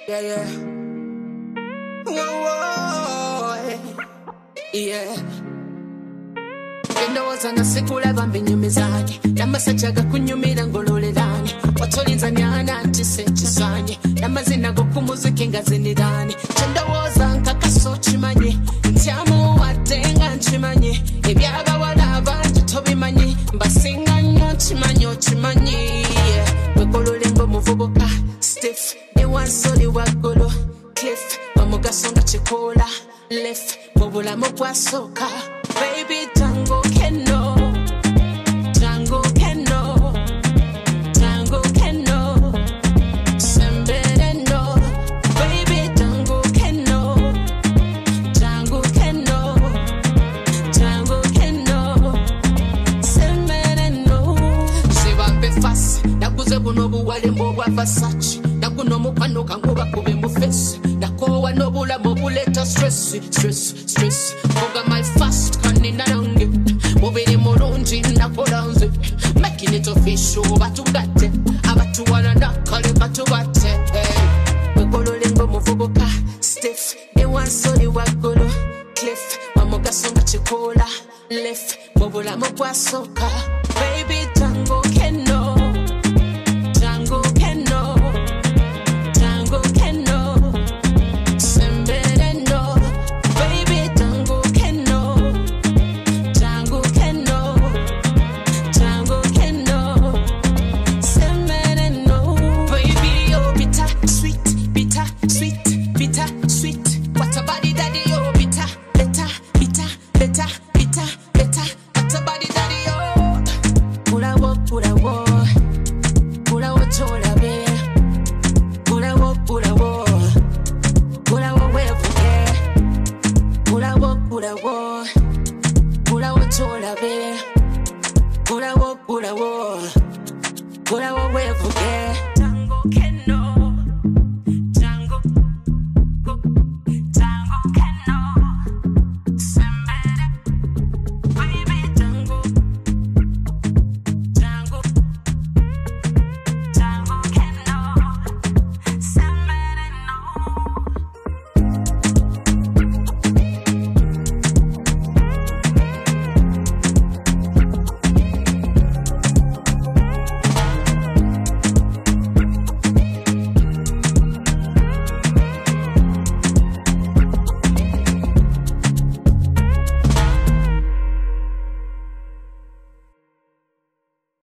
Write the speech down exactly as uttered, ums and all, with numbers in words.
Yeah, yeah. Whoa, whoa. Yeah. Ndowooza nasekula bambi nyumizanye n'amasajja gakunyumira ngololelanye watolinza nyana nti sekisanye n'amazina g'okumuziki nga ziniranye kyendowooza nkakaso kimanye ntyamuwadde nga nkimanyi ebyabawala abangi tobimanyi mbasinga nnyo nkimanyi okimanyi wegolole ng'omuvubuka stiff ne wansoli waggulu cliff omugaso nga kikoola lef mu bulamu bwasooka baby tango keno tango keno tango keno sembere no baby tango keno tango keno tango keno sembere no sibambe fast nakuze buno buwale mbobwa Versace nakuno mupano kangoba kube mu face nakowa nobulamu buleta stress stress stress oga my fast kanina nange mubiri mulungi nakolanze making it official batugate abatuwala nakale batubate wegolole ng'omuvubuka stiff ne wansoli waggulu cliff wamugaso nga kikoola lef mu bulamu bwasooka baby tango keno tango keno tango keno sembere no baby tango keno tango keno tango keno sembere no baby oh bitter sweet bitter sweet bitter sweet what a body daddy oh bitter better bitter better bitter better what a body daddy oh pula wo pula wo pula wo chola be pula wo pula wo pula wo we forget pula wo pula wo pula wo chola be pula wo pula wo pula wo we forget